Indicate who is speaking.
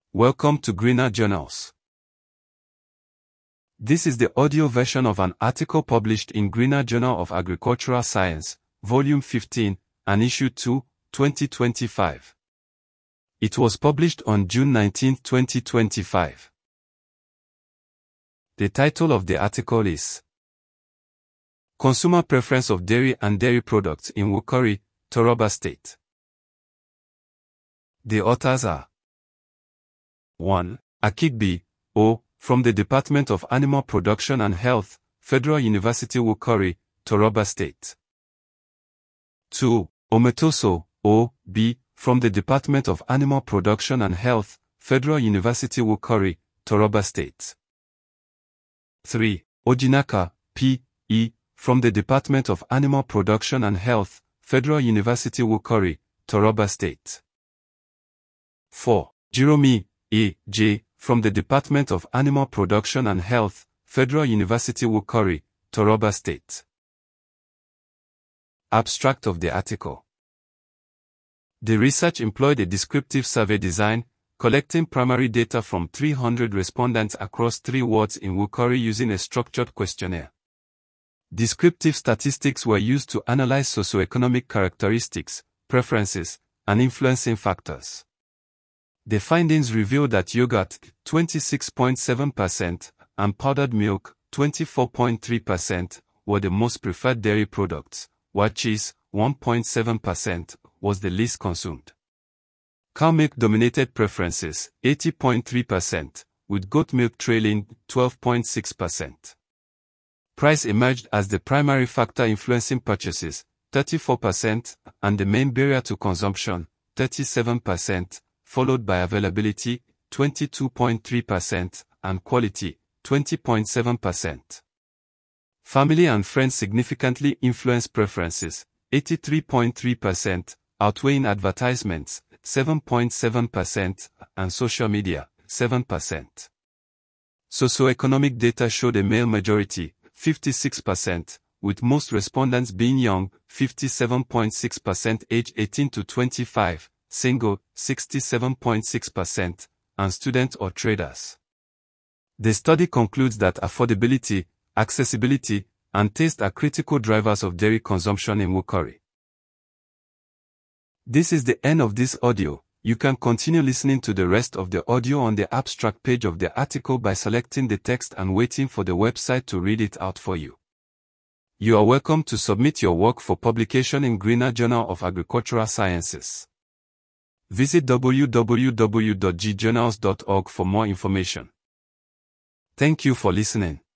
Speaker 1: Welcome to Greener Journals. This is the audio version of an article published in Greener Journal of Agricultural Science, Volume 15, and Issue 2, 2025. It was published on June 19, 2025. The title of the article is Consumer Preference of Dairy and Dairy Products in Wukari, Toroba State. The authors are 1. Akigbe, O., from the Department of Animal Production and Health, Federal University Wukari, Toroba State. 2. Ometoso, O. B., from the Department of Animal Production and Health, Federal University Wukari, Toroba State. 3. Ojinaka, P. E., from the Department of Animal Production and Health, Federal University Wukari, Toroba State. 4. Jiromi, A. J., from the Department of Animal Production and Health, Federal University Wukari, Toroba State. Abstract of the article. The research employed a descriptive survey design, collecting primary data from 300 respondents across 3 wards in Wukari using a structured questionnaire. Descriptive statistics were used to analyze socioeconomic characteristics, preferences, and influencing factors. The findings revealed that yogurt, 26.7%, and powdered milk, 24.3%, were the most preferred dairy products, while cheese, 1.7%, was the least consumed. Cow milk dominated preferences, 80.3%, with goat milk trailing, 12.6%. Price emerged as the primary factor influencing purchases, 34%, and the main barrier to consumption, 37%, followed by availability, 22.3%, and quality, 20.7%. Family and friends significantly influenced preferences, 83.3%, outweighing advertisements, 7.7%, and social media, 7%. Socioeconomic data showed a male majority, 56%, with most respondents being young, 57.6% age 18 to 25, single, 67.6%, and students or traders. The study concludes that affordability, accessibility, and taste are critical drivers of dairy consumption in Wukari. This is the end of this audio. You can continue listening to the rest of the audio on the abstract page of the article by selecting the text and waiting for the website to read it out for you. You are welcome to submit your work for publication in Greener Journal of Agricultural Sciences. Visit www.gjournals.org for more information. Thank you for listening.